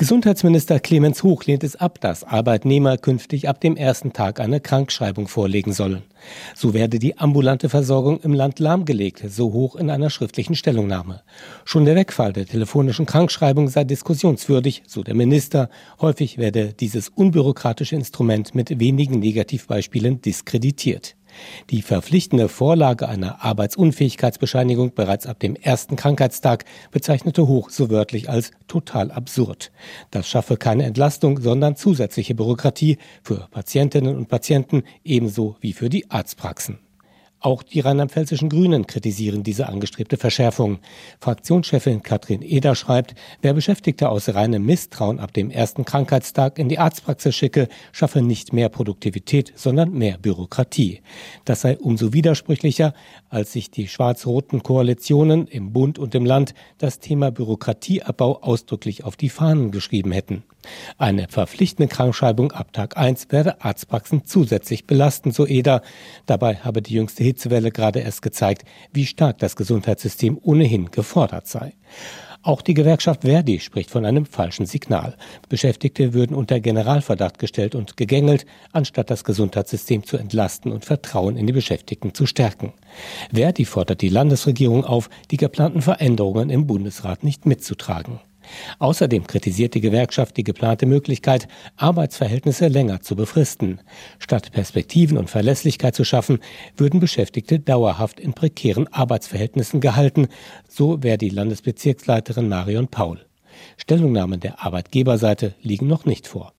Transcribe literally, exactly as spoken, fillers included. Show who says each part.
Speaker 1: Gesundheitsminister Clemens Hoch lehnt es ab, dass Arbeitnehmer künftig ab dem ersten Tag eine Krankschreibung vorlegen sollen. So werde die ambulante Versorgung im Land lahmgelegt, so Hoch in einer schriftlichen Stellungnahme. Schon der Wegfall der telefonischen Krankschreibung sei diskussionswürdig, so der Minister. Häufig werde dieses unbürokratische Instrument mit wenigen Negativbeispielen diskreditiert. Die verpflichtende Vorlage einer Arbeitsunfähigkeitsbescheinigung bereits ab dem ersten Krankheitstag bezeichnete Hoch so wörtlich als total absurd. Das schaffe keine Entlastung, sondern zusätzliche Bürokratie für Patientinnen und Patienten ebenso wie für die Arztpraxen. Auch die rheinland-pfälzischen Grünen kritisieren diese angestrebte Verschärfung. Fraktionschefin Katrin Eder schreibt, wer Beschäftigte aus reinem Misstrauen ab dem ersten Krankheitstag in die Arztpraxis schicke, schaffe nicht mehr Produktivität, sondern mehr Bürokratie. Das sei umso widersprüchlicher, als sich die schwarz-roten Koalitionen im Bund und im Land das Thema Bürokratieabbau ausdrücklich auf die Fahnen geschrieben hätten. Eine verpflichtende Krankschreibung ab Tag eins werde Arztpraxen zusätzlich belasten, so Eder. Dabei habe die jüngste Hitzewelle gerade erst gezeigt, wie stark das Gesundheitssystem ohnehin gefordert sei. Auch die Gewerkschaft Verdi spricht von einem falschen Signal. Beschäftigte würden unter Generalverdacht gestellt und gegängelt, anstatt das Gesundheitssystem zu entlasten und Vertrauen in die Beschäftigten zu stärken. Verdi fordert die Landesregierung auf, die geplanten Veränderungen im Bundesrat nicht mitzutragen. Außerdem kritisiert die Gewerkschaft die geplante Möglichkeit, Arbeitsverhältnisse länger zu befristen. Statt Perspektiven und Verlässlichkeit zu schaffen, würden Beschäftigte dauerhaft in prekären Arbeitsverhältnissen gehalten, so wäre die Landesbezirksleiterin Marion Paul. Stellungnahmen der Arbeitgeberseite liegen noch nicht vor.